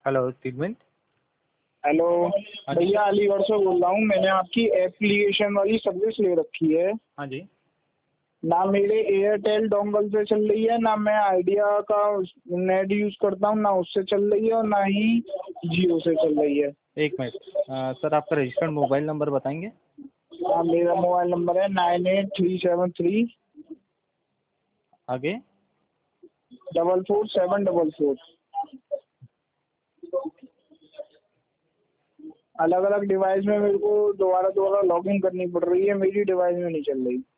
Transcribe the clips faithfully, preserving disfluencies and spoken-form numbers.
Hello स्टीलमेंट। Hello हाँ जी। भैया, अलीगढ़ से बोल रहा हूँ। मैंने आपकी एप्लीकेशन वाली सर्विस ले रखी है। हाँ जी। ना मेरे एयरटेल डोंगल से चल रही है, ना मैं आइडिया का नेट यूज़ करता हूँ, ना उससे चल रही है और ना ही जियो से चल रही है। एक मिनट अ, सर आपका रजिस्टर्ड मोबाइल नंबर बताएंगे? हाँ, मेरा मोबाइल नंबर है nine eight three seven three आगे? Double four seven double four. अलग अलग डिवाइस में मेरे को दोबारा दोबारा लॉगिन करनी पड़ रही है, मेरी डिवाइस में नहीं चल रही।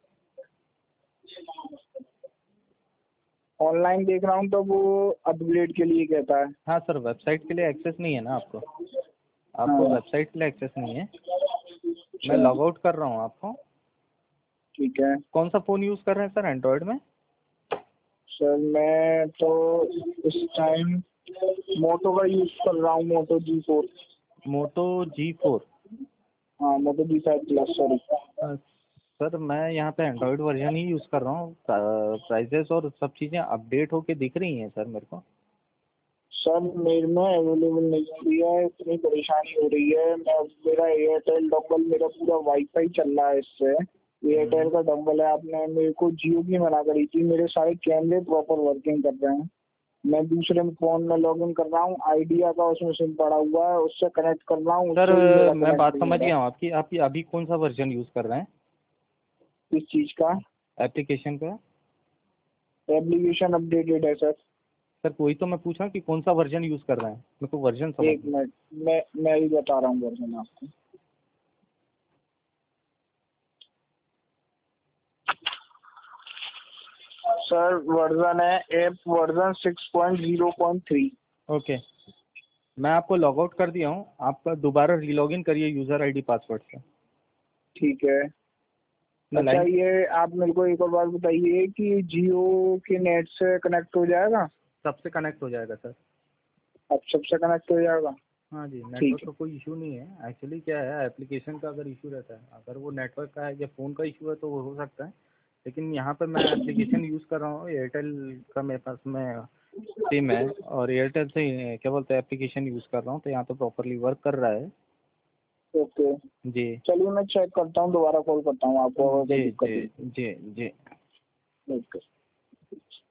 ऑनलाइन देख रहा हूँ तो वो अपग्रेड के लिए कहता है। हाँ सर, वेबसाइट के लिए एक्सेस नहीं है ना आपको? आपको हाँ। वेबसाइट के लिए एक्सेस नहीं है। मैं अच्छा, लॉग आउट कर रहा हूँ आपको। ठीक है। कौन सा फ़ोन यूज़ कर रहे हैं सर एंड्रॉयड में? सर मैं तो इस टाइम मोटो का यूज़ कर रहा हूँ, मोटो जी फोर। मोटो जी फोर। हाँ, moto G five plus, sorry. Sir मैं यहाँ पे एंड्रॉयड वर्जन ही यूज़ कर रहा हूँ। प्राइजेस और सब चीज़ें अपडेट होके दिख रही हैं सर मेरे को। सर मेरे में अवेलेबल नहीं हो रही है, इतनी परेशानी हो रही है। मैं मेरा एयरटेल डोंगल, मेरा पूरा वाईफाई चल रहा है इससे। एयरटेल का डोंगल है, आपने मेरे को जियो की मना करी थी। मेरे सारे कैमरे प्रॉपर वर्किंग कर रहे हैं। मैं दूसरे फ़ोन में लॉगिन कर रहा हूँ, आइडिया का उसमें सिम पड़ा हुआ है, उससे कनेक्ट कर रहा हूँ, सर उससे भी मेरा मैं कनेक्ट बात नहीं हो समझ रहा। गया हूँ आपकी। आप अभी कौन सा वर्जन यूज़ कर रहे हैं किस चीज़ का? एप्लीकेशन का? एप्लीकेशन अपडेटेड है सर। सर वही तो मैं पूछा कि कौन सा वर्जन यूज़ कर रहे हैं, मेरे को वर्जन एक समझ। मिनट, मैं मैं ही बता रहा हूँ वर्जन आपको। सर वर्जन है app version six point zero point three. Okay, मैं आपको लॉग आउट कर दिया हूँ। आपका दोबारा रीलॉगिन करिए यूज़र आईडी पासवर्ड से। ठीक है। मैं अच्छा, लाइन। ये आप मेरे को एक और बात बताइए कि जियो के नेट से कनेक्ट हो जाएगा? सबसे कनेक्ट हो जाएगा सर। अब सबसे कनेक्ट हो जाएगा? हाँ जी, ठीक नेटवर्क है। का कोई इशू नहीं है। एक्चुअली क्या है, एप्लीकेशन का अगर इशू रहता है, अगर वो नेटवर्क का है या फ़ोन का इशू है तो वो हो सकता है। लेकिन यहाँ पर मैं एप्लीकेशन यूज़ कर रहा हूँ, एयरटेल का मेरे पास में सिम है और एयरटेल से क्या बोलते हैं एप्लीकेशन यूज़ कर रहा हूँ, तो यहाँ तो प्रॉपरली वर्क कर रहा है। ओके, जी चलिए मैं चेक करता हूँ, दोबारा कॉल करता हूँ आपको अगर कोई जी दिक्कत जी हुई जी जी। तो। ओके।